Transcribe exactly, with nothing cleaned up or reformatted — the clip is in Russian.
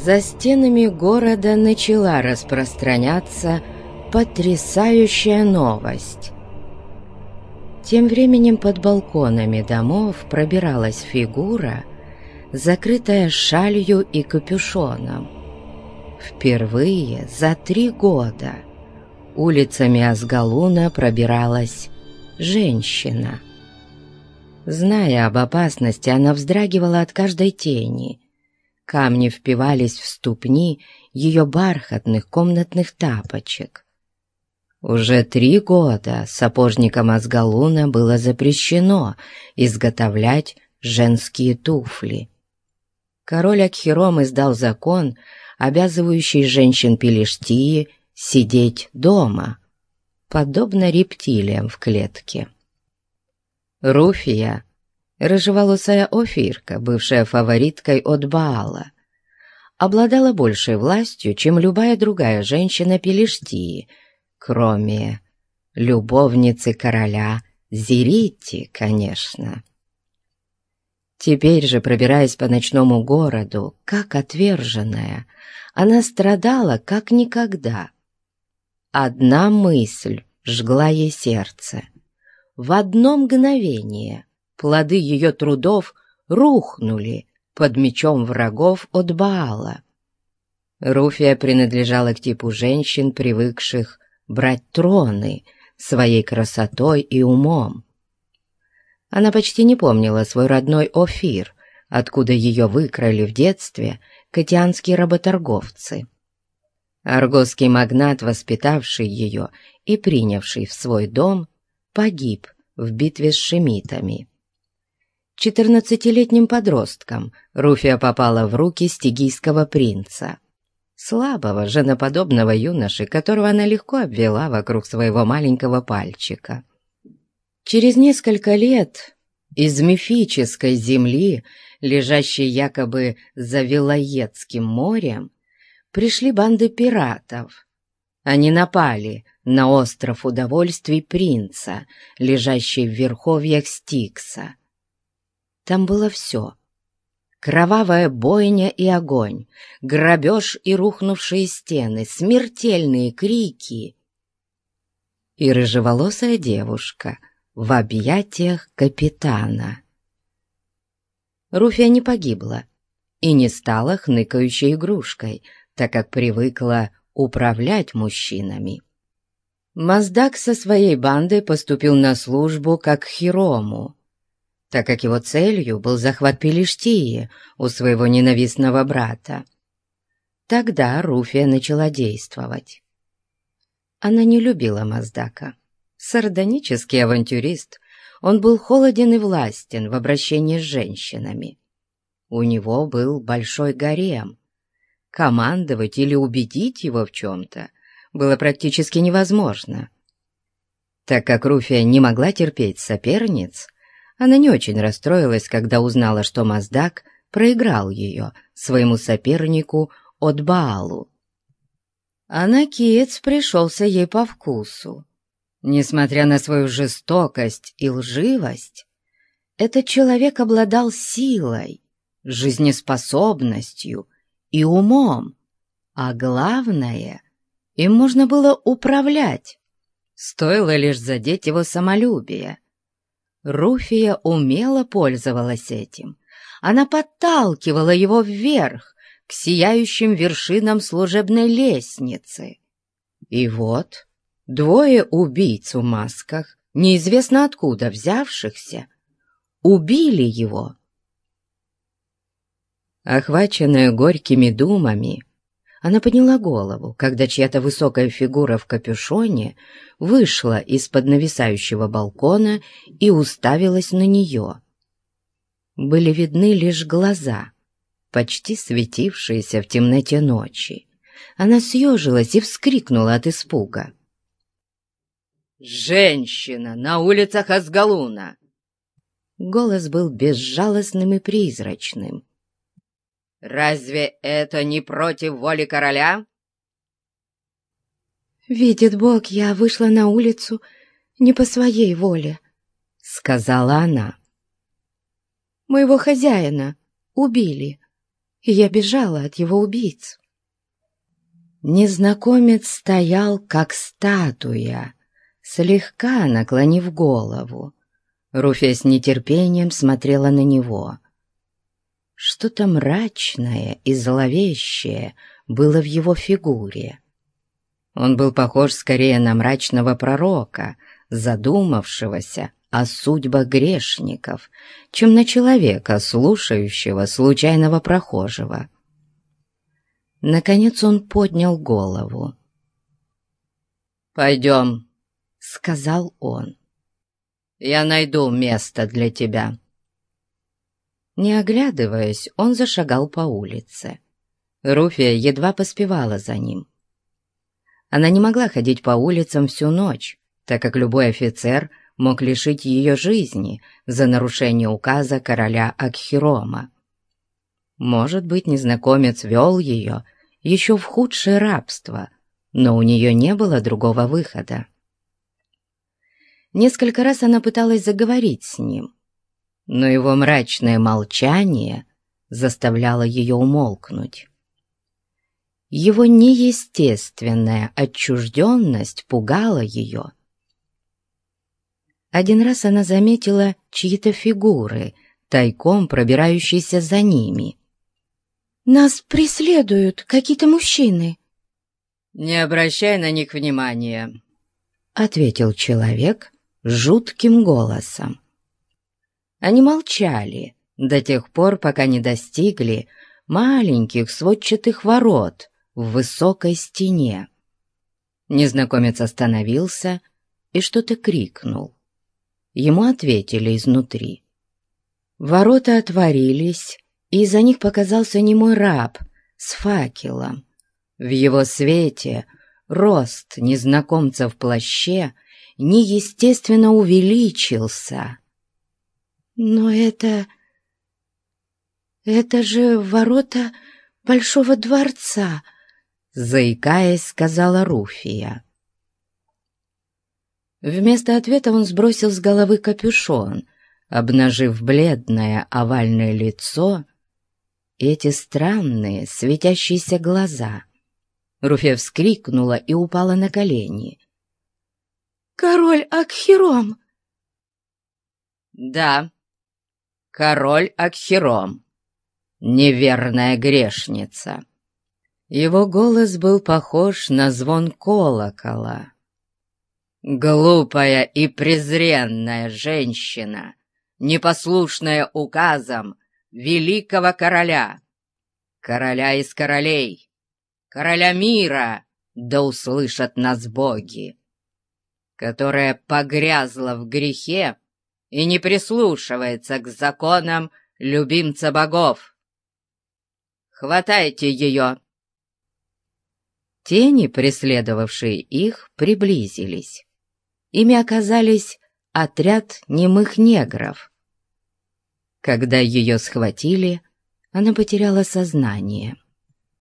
За стенами города начала распространяться потрясающая новость. Тем временем под балконами домов пробиралась фигура, закрытая шалью и капюшоном. Впервые за три года улицами Азгалуна пробиралась женщина. Зная об опасности, она вздрагивала от каждой тени. Камни впивались в ступни ее бархатных комнатных тапочек. Уже три года сапожникам Азгалуна было запрещено изготовлять женские туфли. Король Акхиром издал закон, обязывающий женщин Пелиштии сидеть дома, подобно рептилиям в клетке. Руфия, рыжеволосая Офирка, бывшая фавориткой от Баала, обладала большей властью, чем любая другая женщина Пелиштии, кроме любовницы короля Зирити, конечно. Теперь же, пробираясь по ночному городу, как отверженная, она страдала как никогда. Одна мысль жгла ей сердце. В одно мгновение плоды ее трудов рухнули под мечом врагов от Баала. Руфия принадлежала к типу женщин, привыкших брать троны своей красотой и умом. Она почти не помнила свой родной Офир, откуда ее выкрали в детстве катианские работорговцы. Аргосский магнат, воспитавший ее и принявший в свой дом, погиб в битве с шемитами. Четырнадцатилетним подростком Руфия попала в руки стигийского принца, слабого, женоподобного юноши, которого она легко обвела вокруг своего маленького пальчика. Через несколько лет из мифической земли, лежащей якобы за Вилоедским морем, пришли банды пиратов. Они напали на остров удовольствий принца, лежащий в верховьях Стикса. Там было все: кровавая бойня и огонь, грабеж и рухнувшие стены, смертельные крики и рыжеволосая девушка в объятиях капитана. Руфия не погибла и не стала хныкающей игрушкой, так как привыкла управлять мужчинами. Маздак со своей бандой поступил на службу к Акхирому, так как его целью был захват Пелиштии у своего ненавистного брата. Тогда Руфия начала действовать. Она не любила Маздака. Сардонический авантюрист, он был холоден и властен в обращении с женщинами. У него был большой гарем. Командовать или убедить его в чем-то было практически невозможно. Так как Руфия не могла терпеть соперниц, она не очень расстроилась, когда узнала, что Маздак проиграл ее своему сопернику от Баалу. А накиец пришелся ей по вкусу. Несмотря на свою жестокость и лживость, этот человек обладал силой, жизнеспособностью и умом, а главное, им можно было управлять, стоило лишь задеть его самолюбие. Руфия умело пользовалась этим. Она подталкивала его вверх, к сияющим вершинам служебной лестницы. И вот двое убийц в масках, неизвестно откуда взявшихся, убили его. Охваченная горькими думами, она подняла голову, когда чья-то высокая фигура в капюшоне вышла из-под нависающего балкона и уставилась на нее. Были видны лишь глаза, почти светившиеся в темноте ночи. Она съежилась и вскрикнула от испуга. «Женщина на улицах Азгалуна!» Голос был безжалостным и призрачным. «Разве это не против воли короля?» «Видит Бог, я вышла на улицу не по своей воле», — сказала она. «Моего хозяина убили, и я бежала от его убийц. Незнакомец стоял, как статуя, слегка наклонив голову. Руфия с нетерпением смотрела на него. Что-то мрачное и зловещее было в его фигуре. Он был похож скорее на мрачного пророка, задумавшегося о судьбах грешников, чем на человека, слушающего случайного прохожего. Наконец он поднял голову. «Пойдем», — сказал он. «Я найду место для тебя». Не оглядываясь, он зашагал по улице. Руфия едва поспевала за ним. Она не могла ходить по улицам всю ночь, так как любой офицер мог лишить ее жизни за нарушение указа короля Акхирома. Может быть, незнакомец вел ее еще в худшее рабство, но у нее не было другого выхода. Несколько раз она пыталась заговорить с ним, но его мрачное молчание заставляло ее умолкнуть. Его неестественная отчужденность пугала ее. Один раз она заметила чьи-то фигуры, тайком пробирающиеся за ними. «Нас преследуют какие-то мужчины». «Не обращай на них внимания», — ответил человек жутким голосом. Они молчали до тех пор, пока не достигли маленьких сводчатых ворот в высокой стене. Незнакомец остановился и что-то крикнул. Ему ответили изнутри. Ворота отворились, и из-за них показался немой раб с факелом. В его свете рост незнакомца в плаще неестественно увеличился. «Но это... это же ворота Большого дворца», — заикаясь, сказала Руфия. Вместо ответа он сбросил с головы капюшон, обнажив бледное овальное лицо и эти странные светящиеся глаза. Руфия вскрикнула и упала на колени. «Король Акхиром!» «Да, король Акхиром, неверная грешница». Его голос был похож на звон колокола. «Глупая и презренная женщина, непослушная указам великого короля, короля из королей, короля мира, да услышат нас боги, которая погрязла в грехе и не прислушивается к законам любимца богов. Хватайте ее!» Тени, преследовавшие их, приблизились. Ими оказались отряд немых негров. Когда ее схватили, она потеряла сознание.